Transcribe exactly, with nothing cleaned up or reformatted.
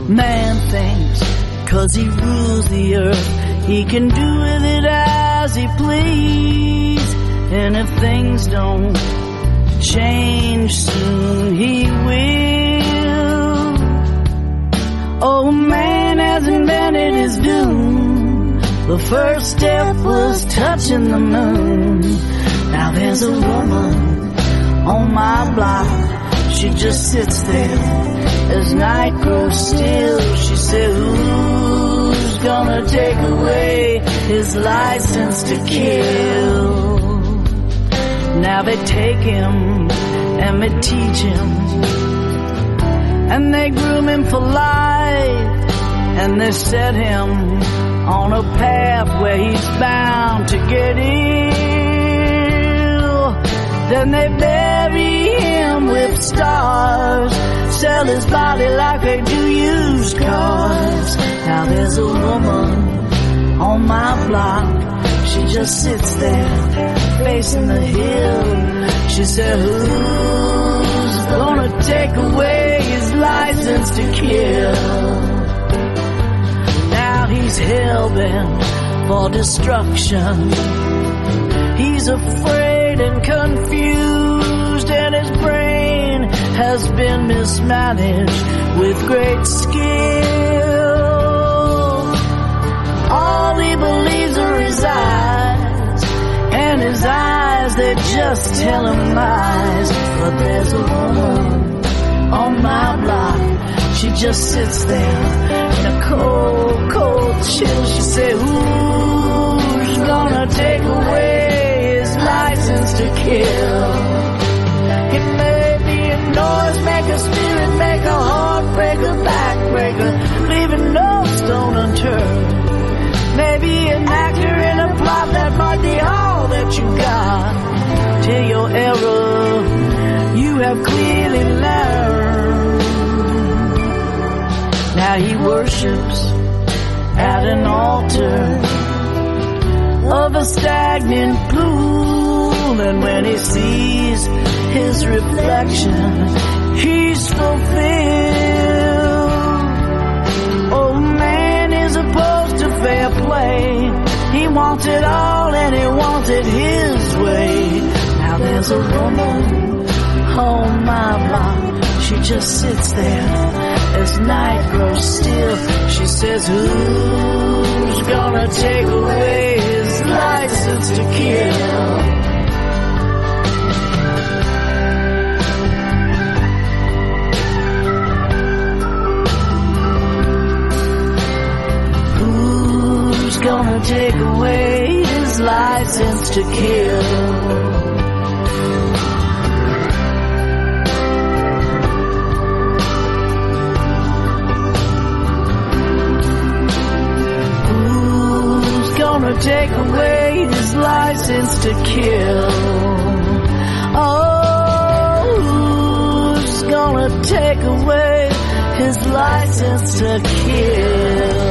Man thinks 'cause he rules the earth, he can do with it as he please. And if things don't change soon, he will. Oh, man has invented his doom. The first step was touching the moon. Now there's a woman on my block. She just sits there as night grows still. She said, who's gonna take away his license to kill? Now they take him and they teach him, and they groom him for life, and they set him on a path where he's bound to get ill. Then they bury him with stars, sell his body like they do used cars. Now there's a woman on my block. She just sits there facing the hill. She said, who's gonna take away his license to kill? Now he's hell-bent for destruction. He's afraid and confused, and his brain has been mismanaged with great skill. All he believes are his eyes, and his eyes, they just tell him lies. But there's a woman on my block. She just sits there in a cold, cold chill. She said, who's gonna take away his license to kill? It may be a noise maker, spirit maker, heartbreaker, backbreaker, leaving no stone unturned. Maybe an actor in a plot that might be all that you got. Till your error you have clearly learned. Now he worships at an altar of a stagnant pool, and when he sees his reflection, he's fulfilled. Oh, man is opposed to fair play. He wants it all and he wants it his way. Now there's a woman on my block. She just sits there as night grows still. She says, who's gonna take away his license to kill? Gonna take away his license to kill? Who's gonna take away his license to kill? Oh, who's gonna take away his license to kill?